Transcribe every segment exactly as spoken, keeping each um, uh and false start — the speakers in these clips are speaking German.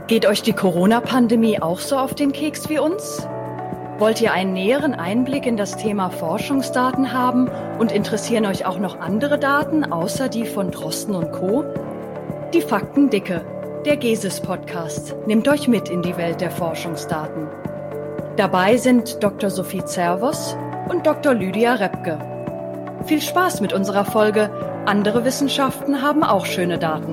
Geht euch die Corona-Pandemie auch so auf den Keks wie uns? Wollt ihr einen näheren Einblick in das Thema Forschungsdaten haben und interessieren euch auch noch andere Daten außer die von Drosten und Co.? Die Faktendicke, der GESIS-Podcast, nimmt euch mit in die Welt der Forschungsdaten. Dabei sind Doktor Sophie Zervos und Doktor Lydia Repke. Viel Spaß mit unserer Folge Andere Wissenschaften haben auch schöne Daten.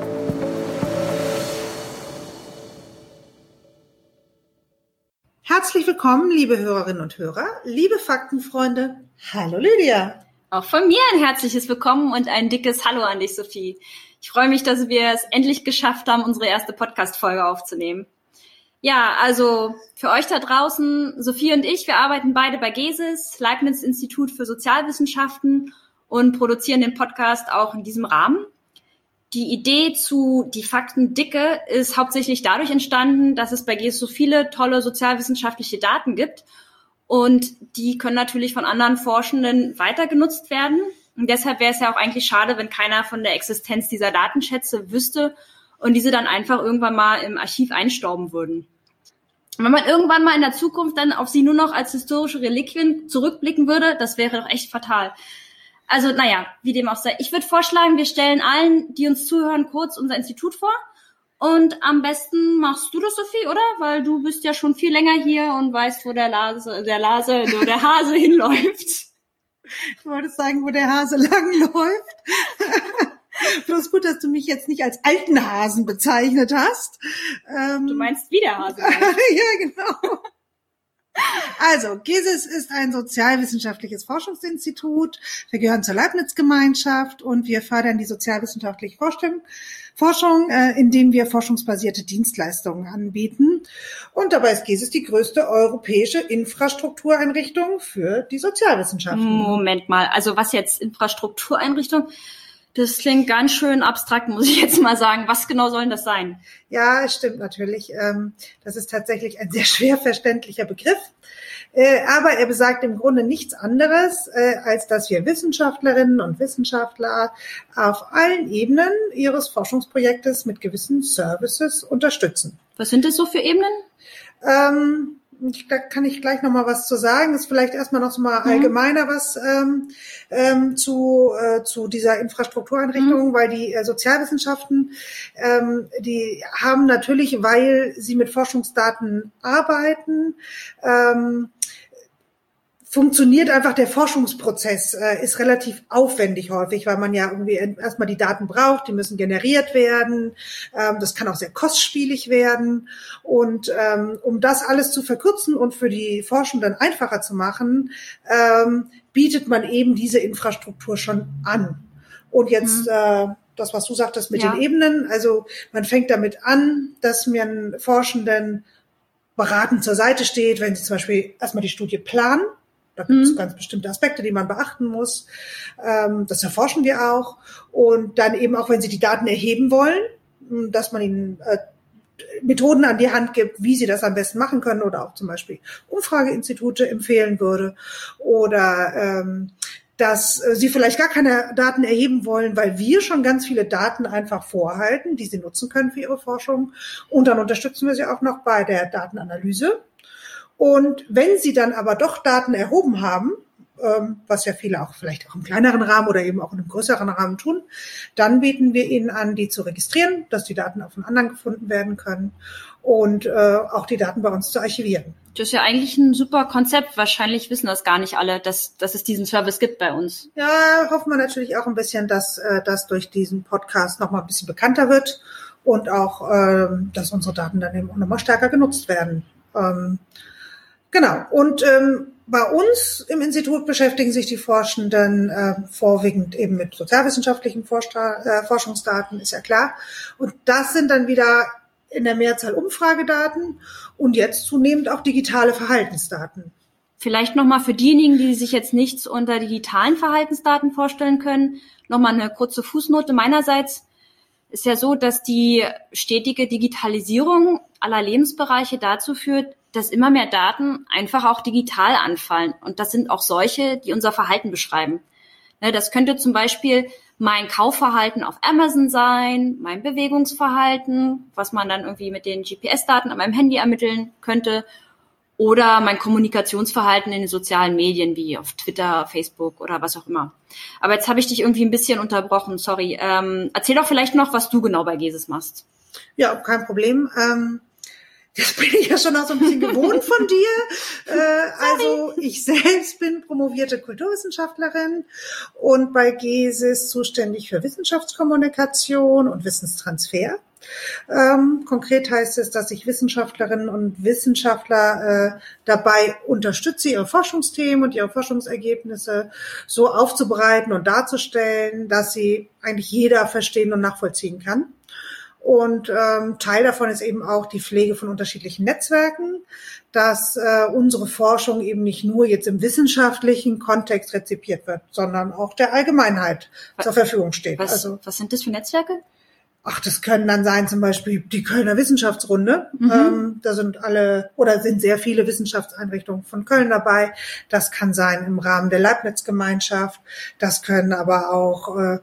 Herzlich willkommen, liebe Hörerinnen und Hörer, liebe Faktenfreunde. Hallo Lydia. Auch von mir ein herzliches Willkommen und ein dickes Hallo an dich, Sophie. Ich freue mich, dass wir es endlich geschafft haben, unsere erste Podcast-Folge aufzunehmen. Ja, also für euch da draußen, Sophie und ich, wir arbeiten beide bei GESIS, Leibniz-Institut für Sozialwissenschaften, und produzieren den Podcast auch in diesem Rahmen. Die Idee zu Die Faktendicke ist hauptsächlich dadurch entstanden, dass es bei GESIS so viele tolle sozialwissenschaftliche Daten gibt. Und die können natürlich von anderen Forschenden weiter genutzt werden. Und deshalb wäre es ja auch eigentlich schade, wenn keiner von der Existenz dieser Datenschätze wüsste und diese dann einfach irgendwann mal im Archiv einstauben würden. Und wenn man irgendwann mal in der Zukunft dann auf sie nur noch als historische Reliquien zurückblicken würde, das wäre doch echt fatal. Also, naja, wie dem auch sei. Ich würde vorschlagen, wir stellen allen, die uns zuhören, kurz unser Institut vor. Und am besten machst du das, Sophie, oder? Weil du bist ja schon viel länger hier und weißt, wo der Lase, der Lase, wo der Hase hinläuft. Ich wollte sagen, wo der Hase lang läuft. Bloß gut, dass du mich jetzt nicht als alten Hasen bezeichnet hast. Ähm, du meinst wie der Hase? Ja, genau. Also, GESIS ist ein sozialwissenschaftliches Forschungsinstitut. Wir gehören zur Leibniz-Gemeinschaft und wir fördern die sozialwissenschaftliche Forschung, Forschung äh, indem wir forschungsbasierte Dienstleistungen anbieten. Und dabei ist GESIS die größte europäische Infrastruktureinrichtung für die Sozialwissenschaften. Moment mal, also was jetzt Infrastruktureinrichtung? Das klingt ganz schön abstrakt, muss ich jetzt mal sagen. Was genau soll denn das sein? Ja, es stimmt natürlich. Das ist tatsächlich ein sehr schwer verständlicher Begriff. Aber er besagt im Grunde nichts anderes, als dass wir Wissenschaftlerinnen und Wissenschaftler auf allen Ebenen ihres Forschungsprojektes mit gewissen Services unterstützen. Was sind das so für Ebenen? Ähm, Ich, da kann ich gleich noch mal was zu sagen. Das ist vielleicht erstmal noch so mal mhm. allgemeiner was ähm, ähm, zu äh, zu dieser Infrastruktureinrichtung, mhm. weil die äh, Sozialwissenschaften, ähm, die haben natürlich, weil sie mit Forschungsdaten arbeiten, ähm, funktioniert einfach der Forschungsprozess, äh, ist relativ aufwendig häufig, weil man ja irgendwie erstmal die Daten braucht, die müssen generiert werden, ähm, das kann auch sehr kostspielig werden und ähm, um das alles zu verkürzen und für die Forschenden einfacher zu machen, ähm, bietet man eben diese Infrastruktur schon an. Und jetzt mhm. äh, das, was du sagtest mit ja. den Ebenen, also man fängt damit an, dass man Forschenden beratend zur Seite steht, wenn sie zum Beispiel erstmal die Studie planen. Da gibt es mhm. ganz bestimmte Aspekte, die man beachten muss. Ähm, das erforschen wir auch. Und dann eben auch, wenn Sie die Daten erheben wollen, dass man ihnen äh, Methoden an die Hand gibt, wie sie das am besten machen können oder auch zum Beispiel Umfrageinstitute empfehlen würde oder ähm, dass äh, sie vielleicht gar keine Daten erheben wollen, weil wir schon ganz viele Daten einfach vorhalten, die sie nutzen können für ihre Forschung. Und dann unterstützen wir sie auch noch bei der Datenanalyse. Und wenn Sie dann aber doch Daten erhoben haben, ähm, was ja viele auch vielleicht auch im kleineren Rahmen oder eben auch in einem größeren Rahmen tun, dann bieten wir Ihnen an, die zu registrieren, dass die Daten auch von anderen gefunden werden können und äh, auch die Daten bei uns zu archivieren. Das ist ja eigentlich ein super Konzept. Wahrscheinlich wissen das gar nicht alle, dass, dass es diesen Service gibt bei uns. Ja, hoffen wir natürlich auch ein bisschen, dass äh, das durch diesen Podcast noch mal ein bisschen bekannter wird und auch, äh, dass unsere Daten dann eben auch noch mal stärker genutzt werden. Ähm, Genau. Und ähm, bei uns im Institut beschäftigen sich die Forschenden äh, vorwiegend eben mit sozialwissenschaftlichen Forscher, äh, Forschungsdaten, ist ja klar. Und das sind dann wieder in der Mehrzahl Umfragedaten und jetzt zunehmend auch digitale Verhaltensdaten. Vielleicht nochmal für diejenigen, die sich jetzt nichts unter digitalen Verhaltensdaten vorstellen können, nochmal eine kurze Fußnote meinerseits. Ist ja so, dass die stetige Digitalisierung aller Lebensbereiche dazu führt, dass immer mehr Daten einfach auch digital anfallen. Und das sind auch solche, die unser Verhalten beschreiben. Das könnte zum Beispiel mein Kaufverhalten auf Amazon sein, mein Bewegungsverhalten, was man dann irgendwie mit den G P S-Daten an meinem Handy ermitteln könnte, oder mein Kommunikationsverhalten in den sozialen Medien wie auf Twitter, Facebook oder was auch immer. Aber jetzt habe ich dich irgendwie ein bisschen unterbrochen, sorry. Ähm, erzähl doch vielleicht noch, was du genau bei Gesis machst. Ja, kein Problem. Ähm Das bin ich ja schon auch so ein bisschen gewohnt von dir. Äh, also ich selbst bin promovierte Kulturwissenschaftlerin und bei Gesis zuständig für Wissenschaftskommunikation und Wissenstransfer. Ähm, konkret heißt es, dass ich Wissenschaftlerinnen und Wissenschaftler äh, dabei unterstütze, ihre Forschungsthemen und ihre Forschungsergebnisse so aufzubereiten und darzustellen, dass sie eigentlich jeder verstehen und nachvollziehen kann. Und ähm, Teil davon ist eben auch die Pflege von unterschiedlichen Netzwerken, dass äh, unsere Forschung eben nicht nur jetzt im wissenschaftlichen Kontext rezipiert wird, sondern auch der Allgemeinheit was, zur Verfügung steht. Was, also, was sind das für Netzwerke? Ach, das können dann sein zum Beispiel die Kölner Wissenschaftsrunde. Mhm. Ähm, da sind alle oder sind sehr viele Wissenschaftseinrichtungen von Köln dabei. Das kann sein im Rahmen der Leibniz-Gemeinschaft. Das können aber auch äh,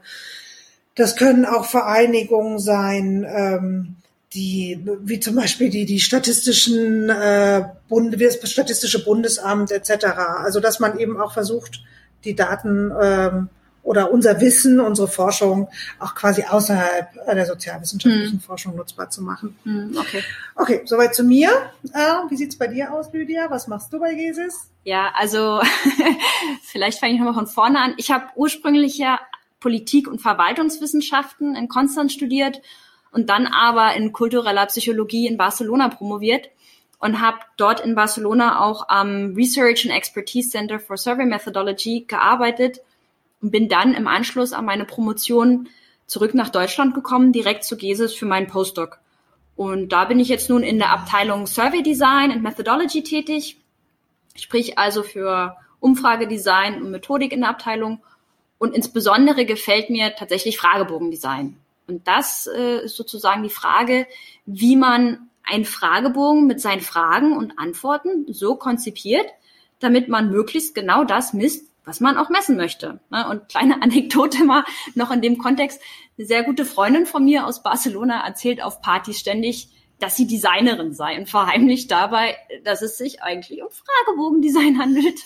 Das können auch Vereinigungen sein, ähm, die, wie zum Beispiel die, die statistischen äh, Bund, wie das Statistische Bundesamt et cetera. Also dass man eben auch versucht, die Daten ähm, oder unser Wissen, unsere Forschung auch quasi außerhalb der sozialwissenschaftlichen hm. Forschung nutzbar zu machen. Hm, okay. Okay, soweit zu mir. Äh, wie sieht's bei dir aus, Lydia? Was machst du bei Gesis? Ja, also vielleicht fange ich nochmal von vorne an. Ich habe ursprünglich ja Politik- und Verwaltungswissenschaften in Konstanz studiert und dann aber in kultureller Psychologie in Barcelona promoviert und habe dort in Barcelona auch am Research and Expertise Center for Survey Methodology gearbeitet und bin dann im Anschluss an meine Promotion zurück nach Deutschland gekommen, direkt zu Gesis für meinen Postdoc. Und da bin ich jetzt nun in der Abteilung Survey Design and Methodology tätig, sprich also für Umfragedesign und Methodik in der Abteilung. Und insbesondere gefällt mir tatsächlich Fragebogendesign. Und das äh, ist sozusagen die Frage, wie man einen Fragebogen mit seinen Fragen und Antworten so konzipiert, damit man möglichst genau das misst, was man auch messen möchte. Und kleine Anekdote mal noch in dem Kontext. Eine sehr gute Freundin von mir aus Barcelona erzählt auf Partys ständig, dass sie Designerin sei und verheimlicht dabei, dass es sich eigentlich um Fragebogendesign handelt.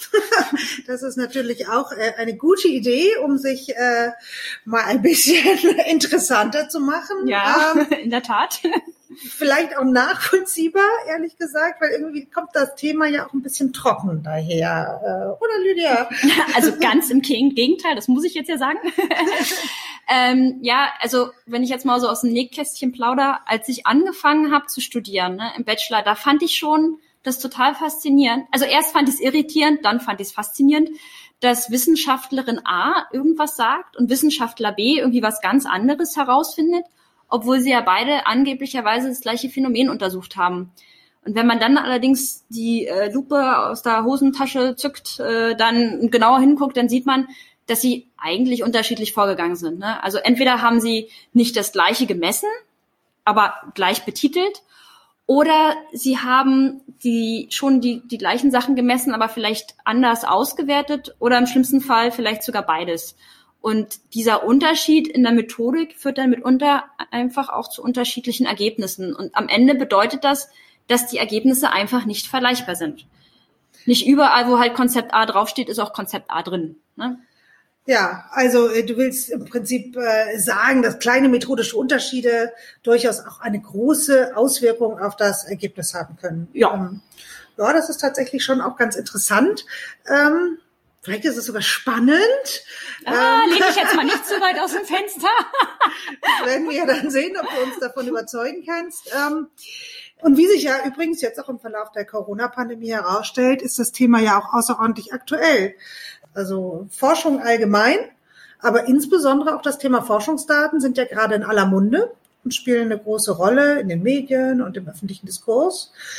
Das ist natürlich auch äh, eine gute Idee, um sich äh, mal ein bisschen interessanter zu machen. Ja, ähm, in der Tat. Vielleicht auch nachvollziehbar, ehrlich gesagt, weil irgendwie kommt das Thema ja auch ein bisschen trocken daher. Äh, oder, Lydia? Also ganz im Gegenteil, das muss ich jetzt ja sagen. ähm, ja, also wenn ich jetzt mal so aus dem Nähkästchen plauder, als ich angefangen habe zu studieren, ne, im Bachelor, da fand ich schon das total faszinierend. Also erst fand ich es irritierend, dann fand ich es faszinierend, dass Wissenschaftlerin A irgendwas sagt und Wissenschaftler B irgendwie was ganz anderes herausfindet, obwohl sie ja beide angeblicherweise das gleiche Phänomen untersucht haben. Und wenn man dann allerdings die äh, Lupe aus der Hosentasche zückt, äh, dann genauer hinguckt, dann sieht man, dass sie eigentlich unterschiedlich vorgegangen sind. Ne? Also entweder haben sie nicht das Gleiche gemessen, aber gleich betitelt, oder sie haben die schon die, die gleichen Sachen gemessen, aber vielleicht anders ausgewertet, oder im schlimmsten Fall vielleicht sogar beides. Und dieser Unterschied in der Methodik führt dann mitunter einfach auch zu unterschiedlichen Ergebnissen. Und am Ende bedeutet das, dass die Ergebnisse einfach nicht vergleichbar sind. Nicht überall, wo halt Konzept A draufsteht, ist auch Konzept A drin. Ne? Ja, also du willst im Prinzip äh, sagen, dass kleine methodische Unterschiede durchaus auch eine große Auswirkung auf das Ergebnis haben können. Ja, ähm, ja, das ist tatsächlich schon auch ganz interessant. Ähm, Vielleicht ist es sogar spannend. Ah, ähm, lehne ich jetzt mal nicht zu weit aus dem Fenster. Das werden wir ja dann sehen, ob du uns davon überzeugen kannst. Ähm, und wie sich ja übrigens jetzt auch im Verlauf der Corona-Pandemie herausstellt, ist das Thema ja auch außerordentlich aktuell. Also Forschung allgemein, aber insbesondere auch das Thema Forschungsdaten sind ja gerade in aller Munde und spielen eine große Rolle in den Medien und im öffentlichen Diskurs.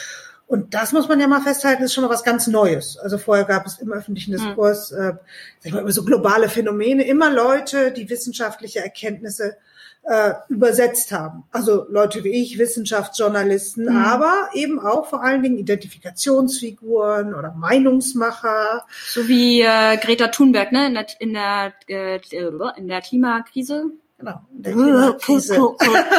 Und das muss man ja mal festhalten, ist schon mal was ganz Neues. Also vorher gab es im öffentlichen Diskurs, äh, sag ich mal, über so globale Phänomene immer Leute, die wissenschaftliche Erkenntnisse äh, übersetzt haben. Also Leute wie ich, Wissenschaftsjournalisten, mhm. aber eben auch vor allen Dingen Identifikationsfiguren oder Meinungsmacher. So wie äh, Greta Thunberg, ne, in der, in der, äh, in der Klimakrise. Genau. Zu,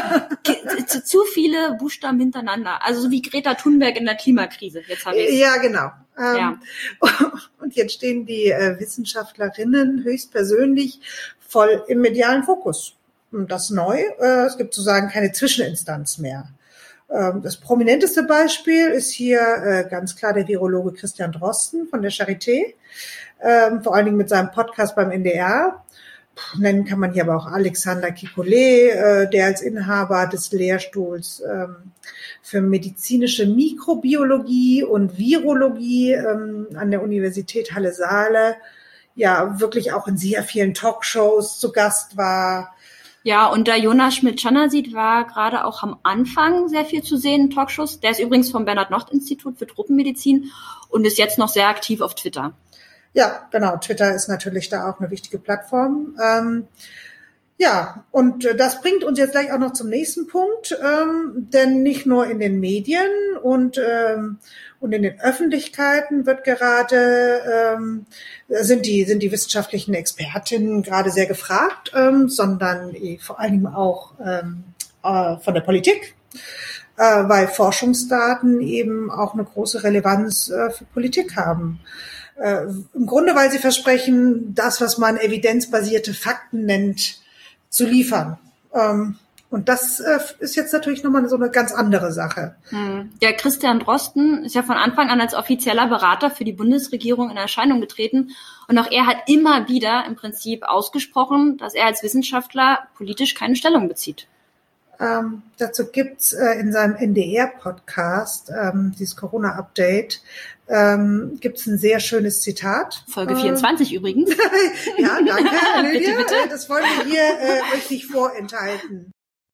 zu viele Buchstaben hintereinander. Also so wie Greta Thunberg in der Klimakrise. Jetzt habe ich Ja, genau. Ja. Und jetzt stehen die äh, Wissenschaftlerinnen höchstpersönlich voll im medialen Fokus. Und das neu. Äh, es gibt sozusagen keine Zwischeninstanz mehr. Ähm, das prominenteste Beispiel ist hier äh, ganz klar der Virologe Christian Drosten von der Charité. Ähm, vor allen Dingen mit seinem Podcast beim N D R. Nennen kann man hier aber auch Alexander Kekulé, äh, der als Inhaber des Lehrstuhls ähm, für medizinische Mikrobiologie und Virologie ähm, an der Universität Halle-Saale ja wirklich auch in sehr vielen Talkshows zu Gast war. Ja, und der Jonas Schmidt-Schanasit war gerade auch am Anfang sehr viel zu sehen in Talkshows. Der ist übrigens vom Bernhard-Nocht-Institut für Tropenmedizin und ist jetzt noch sehr aktiv auf Twitter. Ja, genau. Twitter ist natürlich da auch eine wichtige Plattform. Ähm, ja, und äh, das bringt uns jetzt gleich auch noch zum nächsten Punkt, ähm, denn nicht nur in den Medien und ähm, und in den Öffentlichkeiten wird gerade ähm, sind die sind die wissenschaftlichen Expertinnen gerade sehr gefragt, ähm, sondern eh, vor allem auch ähm, äh, von der Politik, äh, weil Forschungsdaten eben auch eine große Relevanz äh, für Politik haben. Äh, im Grunde, weil sie versprechen, das, was man evidenzbasierte Fakten nennt, zu liefern. Ähm, und das äh, ist jetzt natürlich nochmal so eine ganz andere Sache. Hm. Ja, Christian Drosten ist ja von Anfang an als offizieller Berater für die Bundesregierung in Erscheinung getreten. Und auch er hat immer wieder im Prinzip ausgesprochen, dass er als Wissenschaftler politisch keine Stellung bezieht. Ähm, dazu gibt's äh, in seinem N D R-Podcast, ähm, dieses Corona-Update, ähm, gibt's ein sehr schönes Zitat. Folge vierundzwanzig äh, übrigens. Ja, danke, Lydia. Bitte, bitte. Das wollen wir hier äh, euch nicht vorenthalten.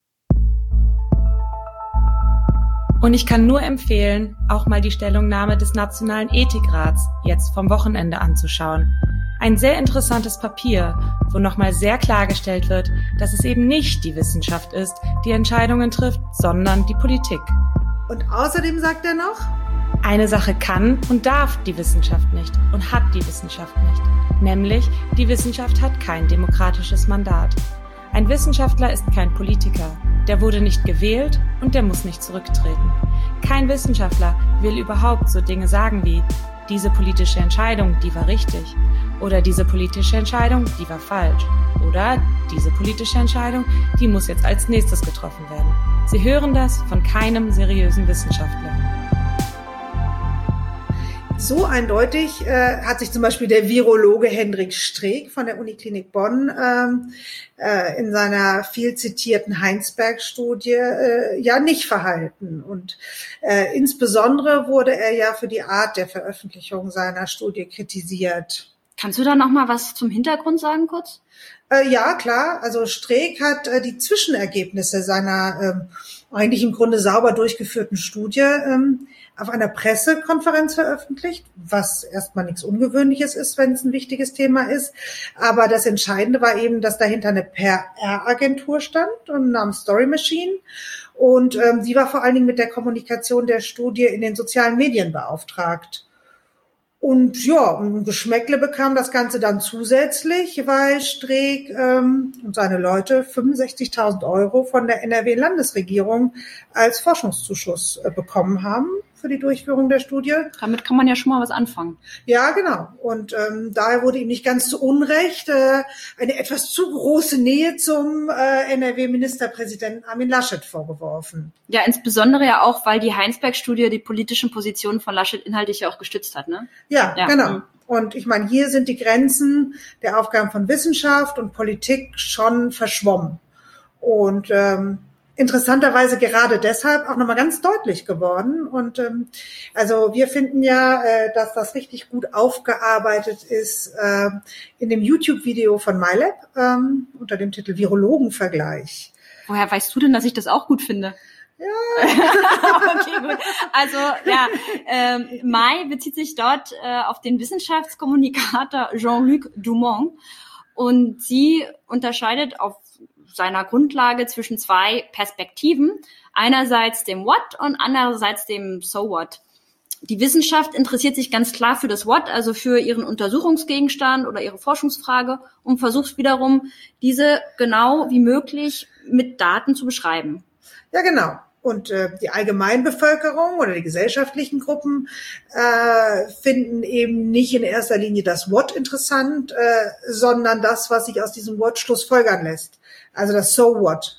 Und ich kann nur empfehlen, auch mal die Stellungnahme des Nationalen Ethikrats jetzt vom Wochenende anzuschauen. Ein sehr interessantes Papier, wo nochmal sehr klargestellt wird, dass es eben nicht die Wissenschaft ist, die Entscheidungen trifft, sondern die Politik. Und außerdem sagt er noch: Eine Sache kann und darf die Wissenschaft nicht und hat die Wissenschaft nicht. Nämlich, die Wissenschaft hat kein demokratisches Mandat. Ein Wissenschaftler ist kein Politiker. Der wurde nicht gewählt und der muss nicht zurücktreten. Kein Wissenschaftler will überhaupt so Dinge sagen wie: diese politische Entscheidung, die war richtig. Oder diese politische Entscheidung, die war falsch. Oder diese politische Entscheidung, die muss jetzt als nächstes getroffen werden. Sie hören das von keinem seriösen Wissenschaftler. So eindeutig äh, hat sich zum Beispiel der Virologe Hendrik Streeck von der Uniklinik Bonn ähm, äh, in seiner viel zitierten Heinsberg-Studie äh, ja nicht verhalten. Und äh, insbesondere wurde er ja für die Art der Veröffentlichung seiner Studie kritisiert. Kannst du da noch mal was zum Hintergrund sagen kurz? Äh, ja, klar. Also Streeck hat äh, die Zwischenergebnisse seiner ähm, eigentlich im Grunde sauber durchgeführten Studie ähm, auf einer Pressekonferenz veröffentlicht, was erstmal nichts Ungewöhnliches ist, wenn es ein wichtiges Thema ist. Aber das Entscheidende war eben, dass dahinter eine P R-Agentur stand und namens Story Machine. Und ähm, sie war vor allen Dingen mit der Kommunikation der Studie in den sozialen Medien beauftragt. Und ja, ein Geschmäckle bekam das Ganze dann zusätzlich, weil Streeck ähm, und seine Leute fünfundsechzigtausend Euro von der N R W-Landesregierung als Forschungszuschuss äh, bekommen haben für die Durchführung der Studie. Damit kann man ja schon mal was anfangen. Ja, genau. Und ähm, daher wurde ihm nicht ganz zu Unrecht äh, eine etwas zu große Nähe zum äh, N R W-Ministerpräsidenten Armin Laschet vorgeworfen. Ja, insbesondere ja auch, weil die Heinsberg-Studie die politischen Positionen von Laschet inhaltlich ja auch gestützt hat, ne? Ja, ja. genau. Mhm. Und ich meine, hier sind die Grenzen der Aufgaben von Wissenschaft und Politik schon verschwommen. Und ähm, interessanterweise gerade deshalb auch nochmal ganz deutlich geworden. Und ähm, also wir finden ja, äh, dass das richtig gut aufgearbeitet ist äh, in dem YouTube-Video von MyLab ähm, unter dem Titel Virologenvergleich. Woher weißt du denn, dass ich das auch gut finde? Ja. Okay, gut. Also ja, ähm, Mai bezieht sich dort äh, auf den Wissenschaftskommunikator Jean-Luc Dumont und sie unterscheidet auf seiner Grundlage zwischen zwei Perspektiven, einerseits dem What und andererseits dem So What. Die Wissenschaft interessiert sich ganz klar für das What, also für ihren Untersuchungsgegenstand oder ihre Forschungsfrage und versucht wiederum, diese genau wie möglich mit Daten zu beschreiben. Ja, genau. Und äh, die Allgemeinbevölkerung oder die gesellschaftlichen Gruppen äh, finden eben nicht in erster Linie das What interessant, äh, sondern das, was sich aus diesem What schlussfolgern lässt. Also das So What.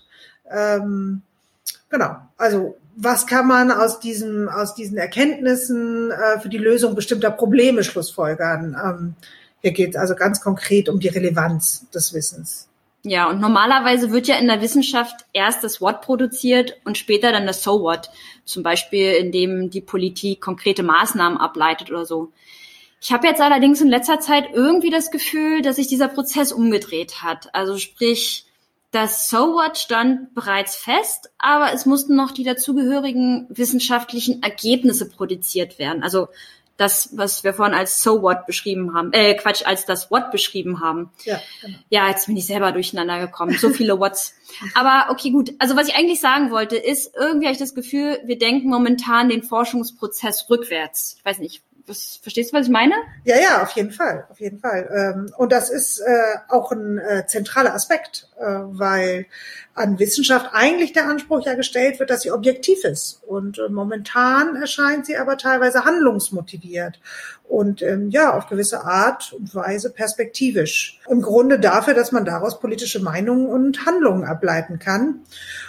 Ähm, genau. Also was kann man aus diesem aus diesen Erkenntnissen äh, für die Lösung bestimmter Probleme schlussfolgern? Ähm, hier geht es also ganz konkret um die Relevanz des Wissens. Ja, und normalerweise wird ja in der Wissenschaft erst das What produziert und später dann das So What. Zum Beispiel, indem die Politik konkrete Maßnahmen ableitet oder so. Ich habe jetzt allerdings in letzter Zeit irgendwie das Gefühl, dass sich dieser Prozess umgedreht hat. Also sprich, das So What stand bereits fest, aber es mussten noch die dazugehörigen wissenschaftlichen Ergebnisse produziert werden. Also das, was wir vorhin als So What beschrieben haben, äh, Quatsch, als das What beschrieben haben. Ja, genau. Ja, jetzt bin ich selber durcheinander gekommen. So viele Whats. Aber okay, gut. Also was ich eigentlich sagen wollte, ist, irgendwie habe ich das Gefühl, wir denken momentan den Forschungsprozess rückwärts. Ich weiß nicht, was, verstehst du, was ich meine? Ja, ja, auf jeden Fall, auf jeden Fall. Und das ist auch ein zentraler Aspekt, weil an Wissenschaft eigentlich der Anspruch ja gestellt wird, dass sie objektiv ist. Und momentan erscheint sie aber teilweise handlungsmotiviert und ja, auf gewisse Art und Weise perspektivisch. Im Grunde dafür, dass man daraus politische Meinungen und Handlungen ableiten kann.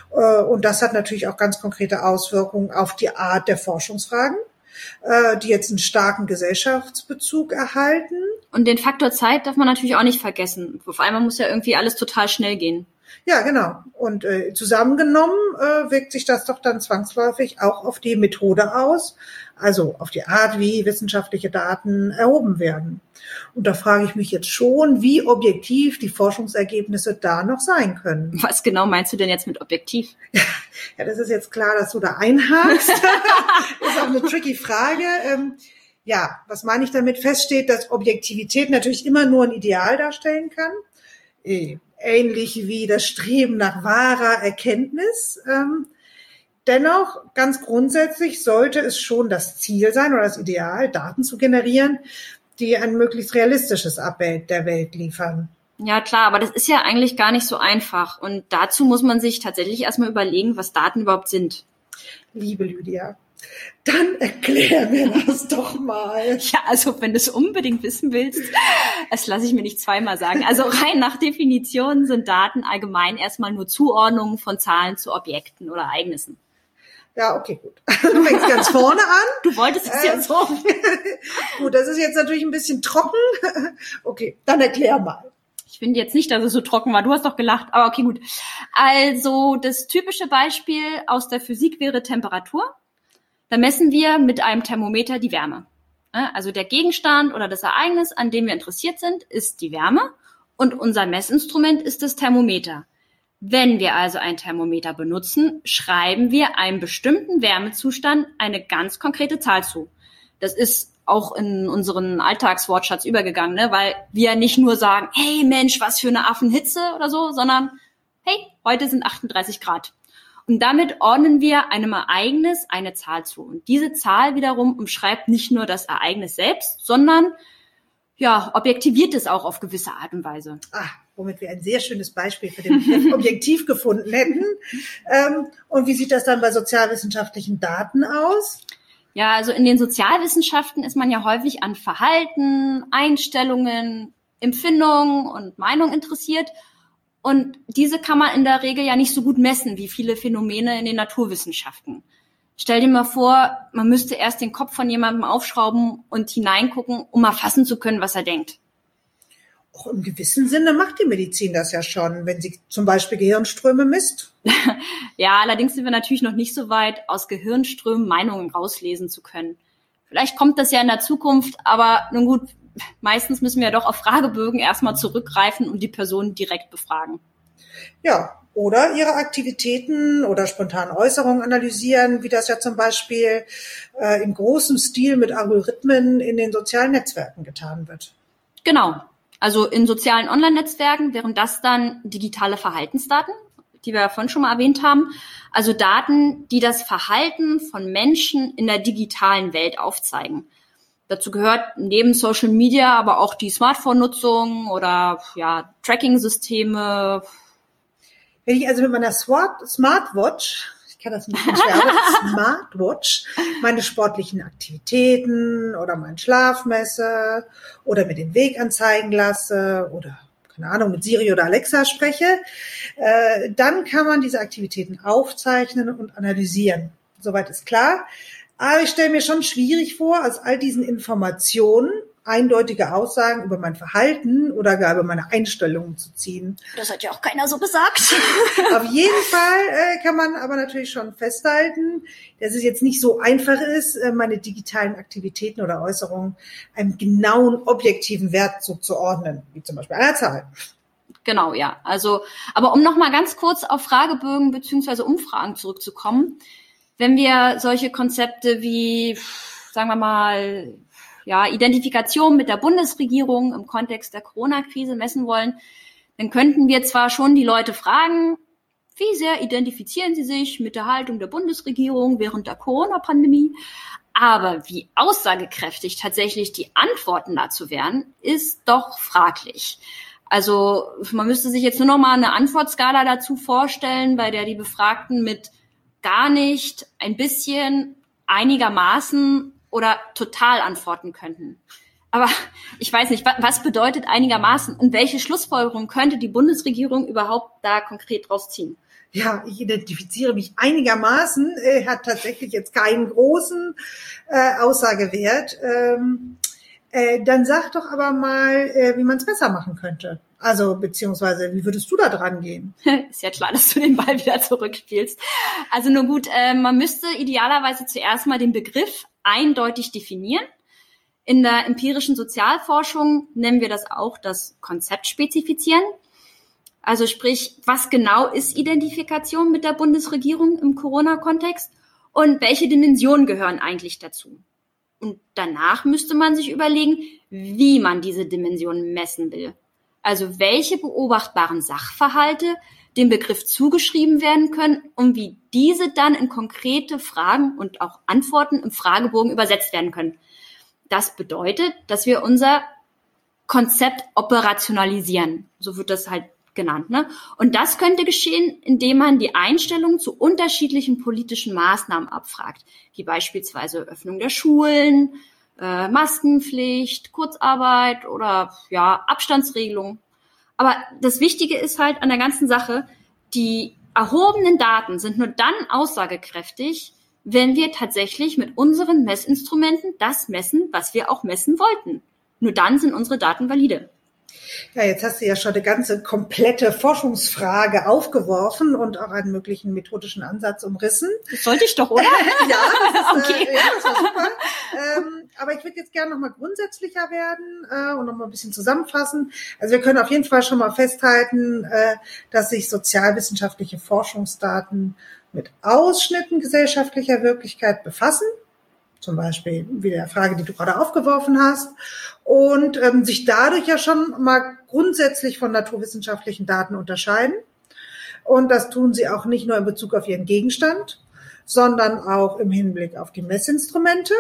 Und das hat natürlich auch ganz konkrete Auswirkungen auf die Art der Forschungsfragen, die jetzt einen starken Gesellschaftsbezug erhalten. Und den Faktor Zeit darf man natürlich auch nicht vergessen. Auf einmal muss ja irgendwie alles total schnell gehen. Ja, genau. Und äh, zusammengenommen äh, wirkt sich das doch dann zwangsläufig auch auf die Methode aus, also auf die Art, wie wissenschaftliche Daten erhoben werden. Und da frage ich mich jetzt schon, wie objektiv die Forschungsergebnisse da noch sein können. Was genau meinst du denn jetzt mit objektiv? Ja, das ist jetzt klar, dass du da einhakst. Das ist auch eine tricky Frage. Ähm, ja, was meine ich damit? Feststeht, dass Objektivität natürlich immer nur ein Ideal darstellen kann. Äh, ähnlich wie das Streben nach wahrer Erkenntnis. Ähm, dennoch, ganz grundsätzlich sollte es schon das Ziel sein oder das Ideal, Daten zu generieren, die ein möglichst realistisches Abbild der Welt liefern. Ja, klar, aber das ist ja eigentlich gar nicht so einfach. Und dazu muss man sich tatsächlich erstmal überlegen, was Daten überhaupt sind. Liebe Lydia, dann erklär mir das doch mal. Ja, also wenn du es unbedingt wissen willst, das lasse ich mir nicht zweimal sagen. Also rein nach Definition sind Daten allgemein erstmal nur Zuordnungen von Zahlen zu Objekten oder Ereignissen. Ja, okay, gut. Du fängst ganz vorne an. Du wolltest es ähm, ja so. Gut, das ist jetzt natürlich ein bisschen trocken. Okay, dann erklär mal. Ich finde jetzt nicht, dass es so trocken war. Du hast doch gelacht, aber okay, gut. Also das typische Beispiel aus der Physik wäre Temperatur. Da messen wir mit einem Thermometer die Wärme. Also der Gegenstand oder das Ereignis, an dem wir interessiert sind, ist die Wärme und unser Messinstrument ist das Thermometer. Wenn wir also ein Thermometer benutzen, schreiben wir einem bestimmten Wärmezustand eine ganz konkrete Zahl zu. Das ist auch in unseren Alltagswortschatz übergegangen, ne? Weil wir nicht nur sagen, hey Mensch, was für eine Affenhitze oder so, sondern hey, heute sind achtunddreißig Grad. Und damit ordnen wir einem Ereignis eine Zahl zu. Und diese Zahl wiederum umschreibt nicht nur das Ereignis selbst, sondern ja, objektiviert es auch auf gewisse Art und Weise. Ah, womit wir ein sehr schönes Beispiel für den Begriff Objektiv gefunden hätten. Ähm, und wie sieht das dann bei sozialwissenschaftlichen Daten aus? Ja, also in den Sozialwissenschaften ist man ja häufig an Verhalten, Einstellungen, Empfindungen und Meinungen interessiert. Und diese kann man in der Regel ja nicht so gut messen wie viele Phänomene in den Naturwissenschaften. Stell dir mal vor, man müsste erst den Kopf von jemandem aufschrauben und hineingucken, um erfassen zu können, was er denkt. Auch im gewissen Sinne macht die Medizin das ja schon, wenn sie zum Beispiel Gehirnströme misst. Ja, allerdings sind wir natürlich noch nicht so weit, aus Gehirnströmen Meinungen rauslesen zu können. Vielleicht kommt das ja in der Zukunft, aber nun gut, meistens müssen wir ja doch auf Fragebögen erstmal zurückgreifen und die Person direkt befragen. Ja, oder ihre Aktivitäten oder spontanen Äußerungen analysieren, wie das ja zum Beispiel äh, in großem Stil mit Algorithmen in den sozialen Netzwerken getan wird. Genau. Also in sozialen Online-Netzwerken wären das dann digitale Verhaltensdaten, die wir ja vorhin schon mal erwähnt haben. Also Daten, die das Verhalten von Menschen in der digitalen Welt aufzeigen. Dazu gehört neben Social Media aber auch die Smartphone-Nutzung oder ja Tracking-Systeme. Wenn ich also mit meiner Smartwatch, ich kann das ein bisschen schwer, aber Smartwatch, meine sportlichen Aktivitäten oder meinen Schlaf messe oder mir den Weg anzeigen lasse oder, keine Ahnung, mit Siri oder Alexa spreche, äh, dann kann man diese Aktivitäten aufzeichnen und analysieren. Soweit ist klar. Aber ich stelle mir schon schwierig vor, aus all diesen Informationen eindeutige Aussagen über mein Verhalten oder gar über meine Einstellungen zu ziehen. Das hat ja auch keiner so gesagt. Auf jeden Fall äh, kann man aber natürlich schon festhalten, dass es jetzt nicht so einfach ist, äh, meine digitalen Aktivitäten oder Äußerungen einem genauen, objektiven Wert zuzuordnen, wie zum Beispiel einer Zahl. Genau, ja. Also, aber um noch mal ganz kurz auf Fragebögen beziehungsweise Umfragen zurückzukommen, wenn wir solche Konzepte wie, sagen wir mal, ja, Identifikation mit der Bundesregierung im Kontext der Corona-Krise messen wollen, dann könnten wir zwar schon die Leute fragen, wie sehr identifizieren sie sich mit der Haltung der Bundesregierung während der Corona-Pandemie, aber wie aussagekräftig tatsächlich die Antworten dazu wären, ist doch fraglich. Also man müsste sich jetzt nur noch mal eine Antwortskala dazu vorstellen, bei der die Befragten mit gar nicht, ein bisschen, einigermaßen oder total antworten könnten. Aber ich weiß nicht, was bedeutet einigermaßen und welche Schlussfolgerung könnte die Bundesregierung überhaupt da konkret draus ziehen? Ja, ich identifiziere mich einigermaßen, äh, hat tatsächlich jetzt keinen großen äh, Aussagewert. Ähm, äh, dann sag doch aber mal, äh, wie man es besser machen könnte. Also, beziehungsweise, wie würdest du da dran gehen? Ist ja klar, dass du den Ball wieder zurückspielst. Also nur gut, äh, man müsste idealerweise zuerst mal den Begriff eindeutig definieren. In der empirischen Sozialforschung nennen wir das auch das Konzept spezifizieren. Also sprich, was genau ist Identifikation mit der Bundesregierung im Corona-Kontext und welche Dimensionen gehören eigentlich dazu? Und danach müsste man sich überlegen, wie man diese Dimensionen messen will. Also welche beobachtbaren Sachverhalte dem Begriff zugeschrieben werden können und wie diese dann in konkrete Fragen und auch Antworten im Fragebogen übersetzt werden können. Das bedeutet, dass wir unser Konzept operationalisieren. So wird das halt genannt, ne? Und das könnte geschehen, indem man die Einstellung zu unterschiedlichen politischen Maßnahmen abfragt, wie beispielsweise Öffnung der Schulen, äh, Maskenpflicht, Kurzarbeit oder ja Abstandsregelung. Aber das Wichtige ist halt an der ganzen Sache, die erhobenen Daten sind nur dann aussagekräftig, wenn wir tatsächlich mit unseren Messinstrumenten das messen, was wir auch messen wollten. Nur dann sind unsere Daten valide. Ja, jetzt hast du ja schon eine ganze komplette Forschungsfrage aufgeworfen und auch einen möglichen methodischen Ansatz umrissen. Das sollte ich doch, oder? ja, das ist, okay. äh, ja, das war super. ähm, aber ich würde jetzt gerne noch mal grundsätzlicher werden äh, und noch mal ein bisschen zusammenfassen. Also wir können auf jeden Fall schon mal festhalten, äh, dass sich sozialwissenschaftliche Forschungsdaten mit Ausschnitten gesellschaftlicher Wirklichkeit befassen. Zum Beispiel wie der Frage, die du gerade aufgeworfen hast, und ähm, sich dadurch ja schon mal grundsätzlich von naturwissenschaftlichen Daten unterscheiden. Und das tun sie auch nicht nur in Bezug auf ihren Gegenstand, sondern auch im Hinblick auf die Messinstrumente.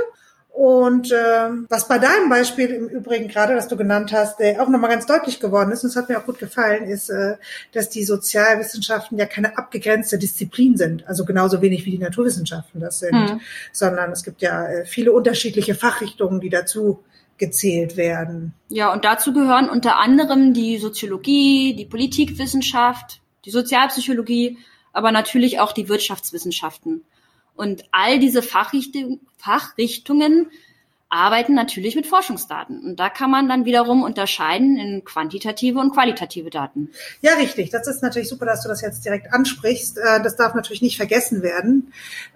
Und äh, was bei deinem Beispiel im Übrigen gerade, das du genannt hast, äh, auch nochmal ganz deutlich geworden ist, und das hat mir auch gut gefallen, ist, äh, dass die Sozialwissenschaften ja keine abgegrenzte Disziplin sind, also genauso wenig wie die Naturwissenschaften das sind, mhm. sondern es gibt ja äh, viele unterschiedliche Fachrichtungen, die dazu gezählt werden. Ja, und dazu gehören unter anderem die Soziologie, die Politikwissenschaft, die Sozialpsychologie, aber natürlich auch die Wirtschaftswissenschaften. Und all diese Fachrichtung, Fachrichtungen arbeiten natürlich mit Forschungsdaten. Und da kann man dann wiederum unterscheiden in quantitative und qualitative Daten. Ja, richtig. Das ist natürlich super, dass du das jetzt direkt ansprichst. Das darf natürlich nicht vergessen werden.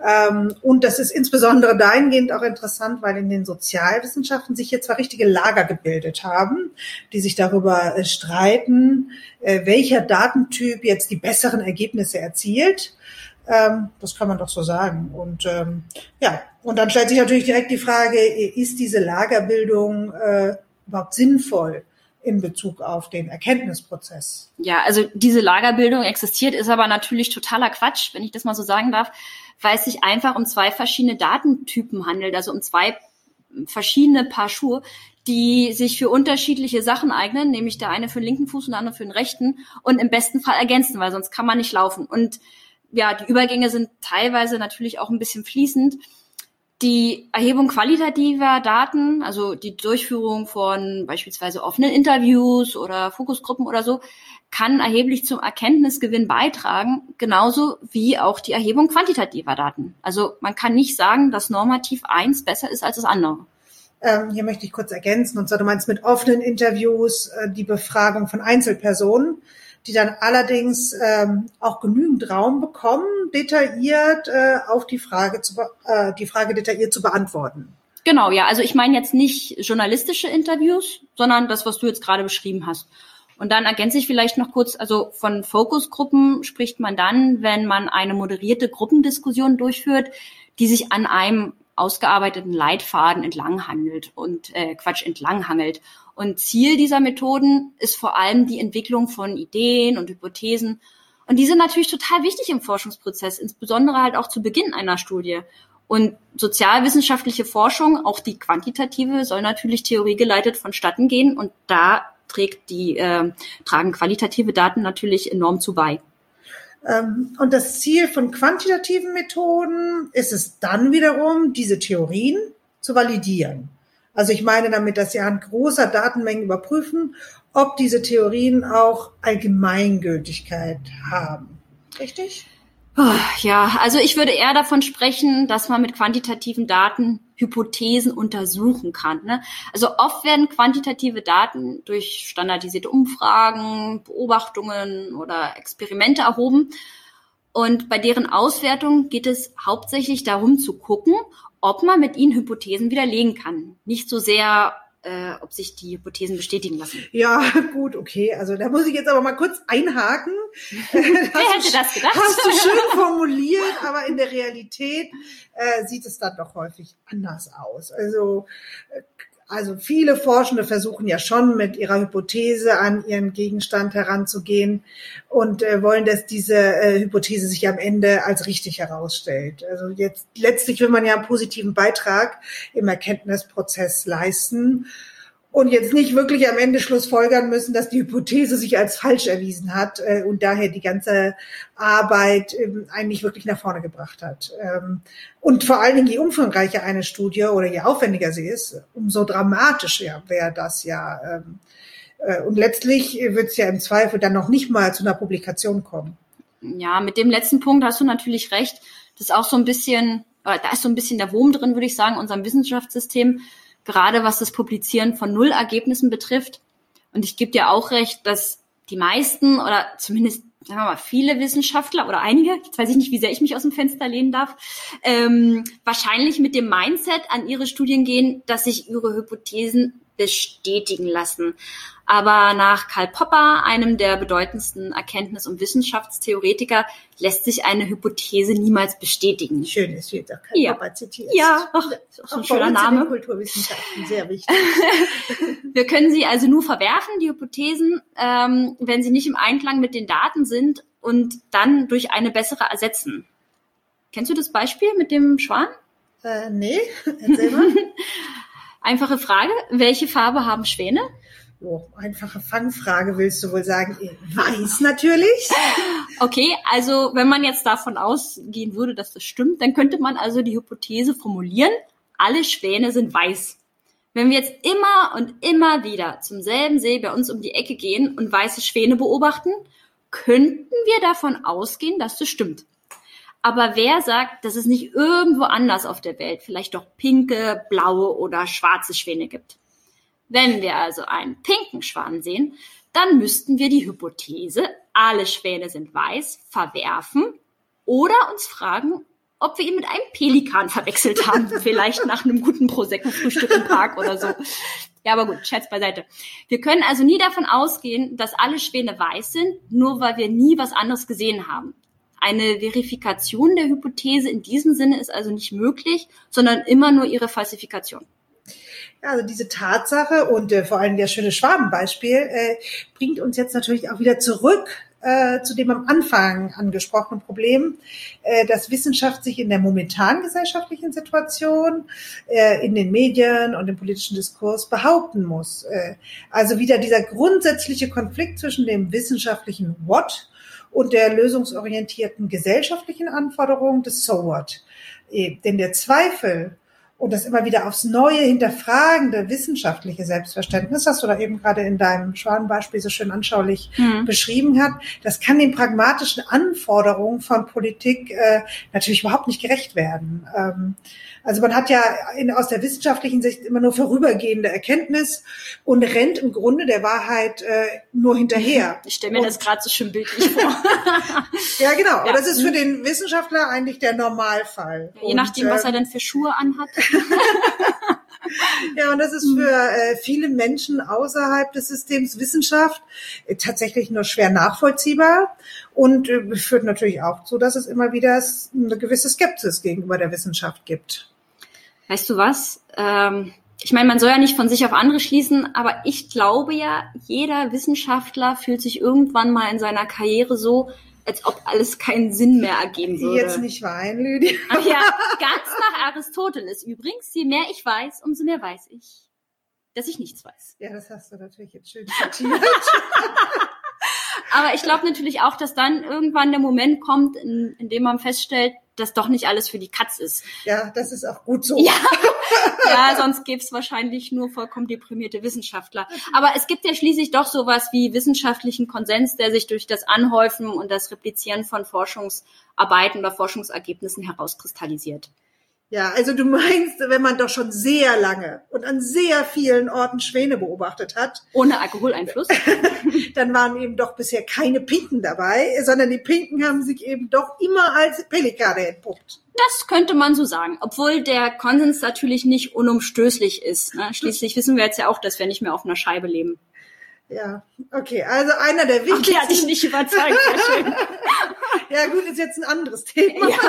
Und das ist insbesondere dahingehend auch interessant, weil in den Sozialwissenschaften sich hier zwar richtige Lager gebildet haben, die sich darüber streiten, welcher Datentyp jetzt die besseren Ergebnisse erzielt. Ähm, das kann man doch so sagen. Und ähm, ja, und dann stellt sich natürlich direkt die Frage, ist diese Lagerbildung äh, überhaupt sinnvoll in Bezug auf den Erkenntnisprozess? Ja, also diese Lagerbildung existiert, ist aber natürlich totaler Quatsch, wenn ich das mal so sagen darf, weil es sich einfach um zwei verschiedene Datentypen handelt, also um zwei verschiedene Paar Schuhe, die sich für unterschiedliche Sachen eignen, nämlich der eine für den linken Fuß und der andere für den rechten und im besten Fall ergänzen, weil sonst kann man nicht laufen. Und ja, die Übergänge sind teilweise natürlich auch ein bisschen fließend. Die Erhebung qualitativer Daten, also die Durchführung von beispielsweise offenen Interviews oder Fokusgruppen oder so, kann erheblich zum Erkenntnisgewinn beitragen, genauso wie auch die Erhebung quantitativer Daten. Also man kann nicht sagen, dass normativ eins besser ist als das andere. Ähm, hier möchte ich kurz ergänzen, und zwar du meinst mit offenen Interviews äh, die Befragung von Einzelpersonen, die dann allerdings ähm, auch genügend Raum bekommen, detailliert äh, auf die Frage zu be- äh, die Frage detailliert zu beantworten. Genau, ja. Also ich meine jetzt nicht journalistische Interviews, sondern das, was du jetzt gerade beschrieben hast. Und dann ergänze ich vielleicht noch kurz, also von Fokusgruppen spricht man dann, wenn man eine moderierte Gruppendiskussion durchführt, die sich an einem ausgearbeiteten Leitfaden entlang handelt und äh, Quatsch entlanghangelt. Und Ziel dieser Methoden ist vor allem die Entwicklung von Ideen und Hypothesen. Und die sind natürlich total wichtig im Forschungsprozess, insbesondere halt auch zu Beginn einer Studie. Und sozialwissenschaftliche Forschung, auch die quantitative, soll natürlich theoriegeleitet vonstatten gehen. Und da trägt die, äh, tragen qualitative Daten natürlich enorm zu bei. Und das Ziel von quantitativen Methoden ist es dann wiederum, diese Theorien zu validieren. Also ich meine damit, dass sie an großer Datenmengen überprüfen, ob diese Theorien auch Allgemeingültigkeit haben. Richtig? Ja, also ich würde eher davon sprechen, dass man mit quantitativen Daten Hypothesen untersuchen kann. Ne? Also oft werden quantitative Daten durch standardisierte Umfragen, Beobachtungen oder Experimente erhoben. Und bei deren Auswertung geht es hauptsächlich darum zu gucken, ob man mit ihnen Hypothesen widerlegen kann. Nicht so sehr, äh, ob sich die Hypothesen bestätigen lassen. Ja, gut, okay. Also da muss ich jetzt aber mal kurz einhaken. Wer hätte das gedacht? Hast du schön formuliert, aber in der Realität äh, sieht es dann doch häufig anders aus. Also Also viele Forschende versuchen ja schon mit ihrer Hypothese an ihren Gegenstand heranzugehen und äh, wollen, dass diese äh, Hypothese sich am Ende als richtig herausstellt. Also jetzt letztlich will man ja einen positiven Beitrag im Erkenntnisprozess leisten und jetzt nicht wirklich am Ende schlussfolgern müssen, dass die Hypothese sich als falsch erwiesen hat äh, und daher die ganze Arbeit ähm, eigentlich wirklich nach vorne gebracht hat. Ähm, und vor allen Dingen, je umfangreicher eine Studie oder je aufwendiger sie ist, umso dramatischer wäre das ja. Ähm, äh, und letztlich wird es ja im Zweifel dann noch nicht mal zu einer Publikation kommen. Ja, mit dem letzten Punkt hast du natürlich recht. Das ist auch so ein bisschen, äh, da ist so ein bisschen der Wurm drin, würde ich sagen, in unserem Wissenschaftssystem. Gerade was das Publizieren von Nullergebnissen betrifft. Und ich gebe dir auch recht, dass die meisten oder zumindest, sagen wir mal, viele Wissenschaftler oder einige, jetzt weiß ich nicht, wie sehr ich mich aus dem Fenster lehnen darf, ähm, wahrscheinlich mit dem Mindset an ihre Studien gehen, dass sich ihre Hypothesen bestätigen lassen. Aber nach Karl Popper, einem der bedeutendsten Erkenntnis- und Wissenschaftstheoretiker, lässt sich eine Hypothese niemals bestätigen. Schön, es wird auch Karl ja. Popper zitiert. Ja, ach, ist auch so ein schöner Name. Kulturwissenschaften, sehr wichtig. Wir können sie also nur verwerfen, die Hypothesen, ähm, wenn sie nicht im Einklang mit den Daten sind und dann durch eine bessere ersetzen. Kennst du das Beispiel mit dem Schwan? Äh, nee, erzähl mal. Einfache Frage, welche Farbe haben Schwäne? Oh, einfache Fangfrage, willst du wohl sagen? Weiß natürlich. Okay, also wenn man jetzt davon ausgehen würde, dass das stimmt, dann könnte man also die Hypothese formulieren, alle Schwäne sind weiß. Wenn wir jetzt immer und immer wieder zum selben See bei uns um die Ecke gehen und weiße Schwäne beobachten, könnten wir davon ausgehen, dass das stimmt. Aber wer sagt, dass es nicht irgendwo anders auf der Welt vielleicht doch pinke, blaue oder schwarze Schwäne gibt? Wenn wir also einen pinken Schwan sehen, dann müssten wir die Hypothese, alle Schwäne sind weiß, verwerfen oder uns fragen, ob wir ihn mit einem Pelikan verwechselt haben, vielleicht nach einem guten Prosecco-Frühstück im Park oder so. Ja, aber gut, Scherz beiseite. Wir können also nie davon ausgehen, dass alle Schwäne weiß sind, nur weil wir nie was anderes gesehen haben. Eine Verifikation der Hypothese in diesem Sinne ist also nicht möglich, sondern immer nur ihre Falsifikation. Also diese Tatsache und äh, vor allem das schöne Schwabenbeispiel äh, bringt uns jetzt natürlich auch wieder zurück äh, zu dem am Anfang angesprochenen Problem, äh, dass Wissenschaft sich in der momentanen gesellschaftlichen Situation, äh, in den Medien und im politischen Diskurs behaupten muss. Äh, also wieder dieser grundsätzliche Konflikt zwischen dem wissenschaftlichen What und der lösungsorientierten gesellschaftlichen Anforderung des So What. Äh, denn der Zweifel und das immer wieder aufs Neue hinterfragende wissenschaftliche Selbstverständnis, das du da eben gerade in deinem Schwanenbeispiel so schön anschaulich mhm. beschrieben hast, das kann den pragmatischen Anforderungen von Politik äh, natürlich überhaupt nicht gerecht werden. Ähm, also man hat ja in, aus der wissenschaftlichen Sicht immer nur vorübergehende Erkenntnis und rennt im Grunde der Wahrheit äh, nur hinterher. Ich stelle mir und, das gerade so schön bildlich vor. Ja, genau. Ja. Und das ist für den Wissenschaftler eigentlich der Normalfall. Je und, nachdem, was er denn für Schuhe anhat. Ja, und das ist für äh, viele Menschen außerhalb des Systems Wissenschaft äh, tatsächlich nur schwer nachvollziehbar und äh, führt natürlich auch zu, dass es immer wieder eine gewisse Skepsis gegenüber der Wissenschaft gibt. Weißt du was? Ähm, ich meine, man soll ja nicht von sich auf andere schließen, aber ich glaube ja, jeder Wissenschaftler fühlt sich irgendwann mal in seiner Karriere so, als ob alles keinen Sinn mehr ergeben würde. Jetzt nicht weinen, Lydia. Ach ja, ganz nach Aristoteles übrigens. Je mehr ich weiß, umso mehr weiß ich, dass ich nichts weiß. Ja, das hast du natürlich jetzt schön zitiert. Aber ich glaube natürlich auch, dass dann irgendwann der Moment kommt, in, in dem man feststellt, dass doch nicht alles für die Katz ist. Ja, das ist auch gut so. Ja, ja, sonst gäbe es wahrscheinlich nur vollkommen deprimierte Wissenschaftler. Aber es gibt ja schließlich doch sowas wie wissenschaftlichen Konsens, der sich durch das Anhäufen und das Replizieren von Forschungsarbeiten oder Forschungsergebnissen herauskristallisiert. Ja, also du meinst, wenn man doch schon sehr lange und an sehr vielen Orten Schwäne beobachtet hat. Ohne Alkoholeinfluss. Dann waren eben doch bisher keine Pinken dabei, sondern die Pinken haben sich eben doch immer als Pelikane entpuppt. Das könnte man so sagen, obwohl der Konsens natürlich nicht unumstößlich ist. Ne? Schließlich wissen wir jetzt ja auch, dass wir nicht mehr auf einer Scheibe leben. Ja, okay, also einer der wichtigsten... Ach, die hat dich nicht überzeugt, sehr schön. Ja gut, ist jetzt ein anderes Thema. Ja.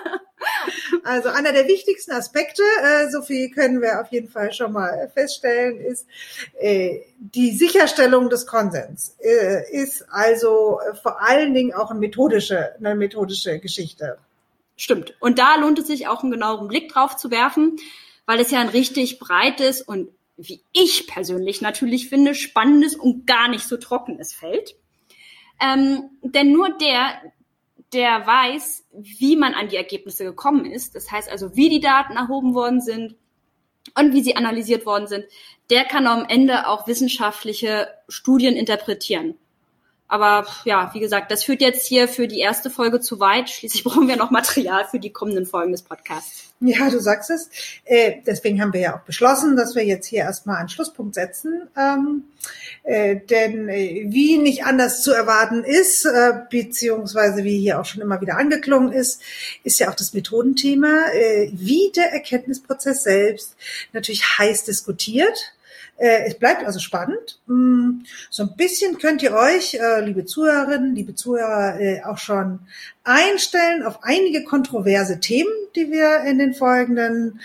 Also einer der wichtigsten Aspekte, äh, so viel können wir auf jeden Fall schon mal feststellen, ist äh, die Sicherstellung des Konsens. Äh, ist also äh, vor allen Dingen auch eine methodische, eine methodische Geschichte. Stimmt. Und da lohnt es sich auch einen genaueren Blick drauf zu werfen, weil es ja ein richtig breites und, wie ich persönlich natürlich finde, spannendes und gar nicht so trockenes Feld. Ähm, denn nur der, der weiß, wie man an die Ergebnisse gekommen ist, das heißt also, wie die Daten erhoben worden sind und wie sie analysiert worden sind, der kann am Ende auch wissenschaftliche Studien interpretieren. Aber ja, wie gesagt, das führt jetzt hier für die erste Folge zu weit. Schließlich brauchen wir noch Material für die kommenden Folgen des Podcasts. Ja, du sagst es. Äh, deswegen haben wir ja auch beschlossen, dass wir jetzt hier erstmal einen Schlusspunkt setzen. Ähm, äh, denn äh, wie nicht anders zu erwarten ist, äh, beziehungsweise wie hier auch schon immer wieder angeklungen ist, ist ja auch das Methodenthema, äh, wie der Erkenntnisprozess selbst natürlich heiß diskutiert. Es bleibt also spannend. So ein bisschen könnt ihr euch, liebe Zuhörerinnen, liebe Zuhörer, auch schon einstellen auf einige kontroverse Themen, die wir in den folgenden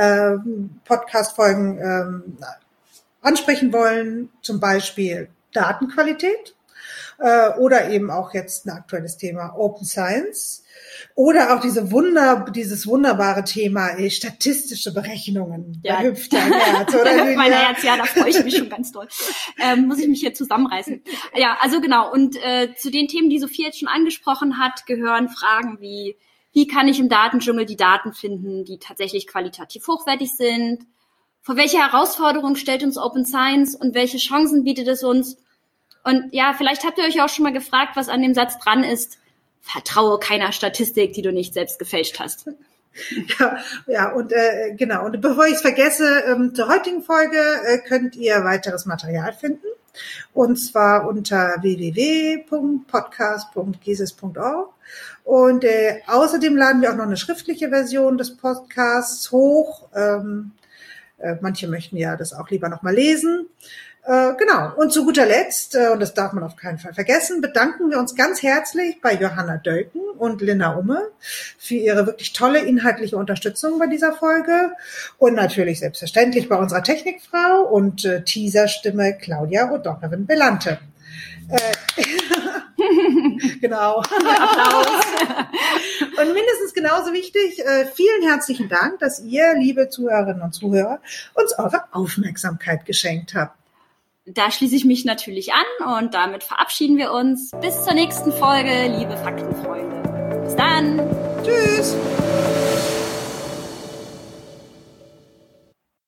Podcast-Folgen ansprechen wollen. Zum Beispiel Datenqualität oder eben auch jetzt ein aktuelles Thema Open Science. Oder auch diese Wunder, dieses wunderbare Thema ey, statistische Berechnungen. Ja. Da hüpft dein Herz, oder? Mein Herz, ja, da freue ich mich schon ganz doll. Ähm, muss ich mich hier zusammenreißen. Ja, also genau. Und äh, zu den Themen, die Sophie jetzt schon angesprochen hat, gehören Fragen wie, wie kann ich im Datendschungel die Daten finden, die tatsächlich qualitativ hochwertig sind? Vor welche Herausforderungen stellt uns Open Science und welche Chancen bietet es uns? Und ja, vielleicht habt ihr euch auch schon mal gefragt, was an dem Satz dran ist. vertraue keiner Statistik, die du nicht selbst gefälscht hast. Ja, ja, und äh, genau. Und bevor ich es vergesse, ähm, zur heutigen Folge äh, könnt ihr weiteres Material finden. Und zwar unter w w w punkt podcast punkt gesis punkt org. Und äh, außerdem laden wir auch noch eine schriftliche Version des Podcasts hoch. Ähm, äh, manche möchten ja das auch lieber noch mal lesen. Äh, genau. Und zu guter Letzt, äh, und das darf man auf keinen Fall vergessen, bedanken wir uns ganz herzlich bei Johanna Dölken und Linda Umme für ihre wirklich tolle inhaltliche Unterstützung bei dieser Folge und natürlich selbstverständlich bei unserer Technikfrau und äh, Teaserstimme Claudia O'Donovan-Belante. Äh, genau. Applaus. Und mindestens genauso wichtig, äh, vielen herzlichen Dank, dass ihr, liebe Zuhörerinnen und Zuhörer, uns eure Aufmerksamkeit geschenkt habt. Da schließe ich mich natürlich an und damit verabschieden wir uns. Bis zur nächsten Folge, liebe Faktenfreunde. Bis dann. Tschüss.